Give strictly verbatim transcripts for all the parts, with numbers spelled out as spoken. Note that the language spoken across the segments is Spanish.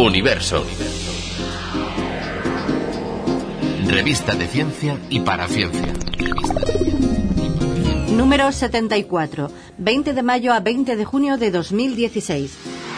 Universo. Revista de ciencia y para ciencia. Número setenta y cuatro, veinte de mayo a veinte de junio de dos mil dieciséis.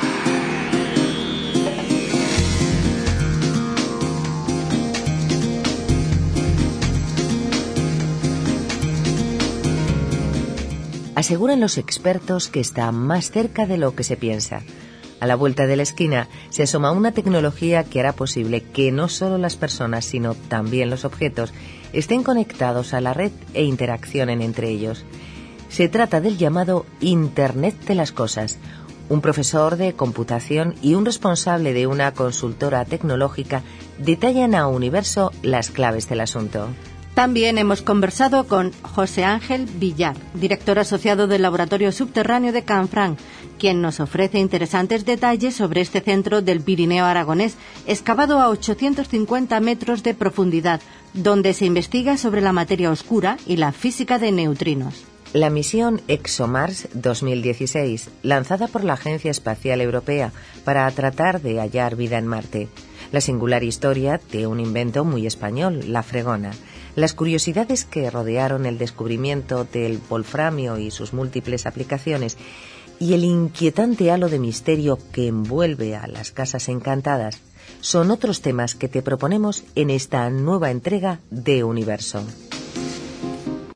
Aseguran los expertos que está más cerca de lo que se piensa. A la vuelta de la esquina se asoma una tecnología que hará posible que no solo las personas, sino también los objetos, estén conectados a la red e interaccionen entre ellos. Se trata del llamado Internet de las Cosas. Un profesor de computación y un responsable de una consultora tecnológica detallan a Universo las claves del asunto. También hemos conversado con José Ángel Villar, director asociado del Laboratorio Subterráneo de Canfranc, quien nos ofrece interesantes detalles sobre este centro del Pirineo aragonés, excavado a ochocientos cincuenta metros de profundidad, donde se investiga sobre la materia oscura y la física de neutrinos. La misión ExoMars dos mil dieciséis, lanzada por la Agencia Espacial Europea para tratar de hallar vida en Marte. La singular historia de un invento muy español, la fregona. Las curiosidades que rodearon el descubrimiento del wolframio y sus múltiples aplicaciones, y el inquietante halo de misterio que envuelve a las casas encantadas, son otros temas que te proponemos en esta nueva entrega de Universo.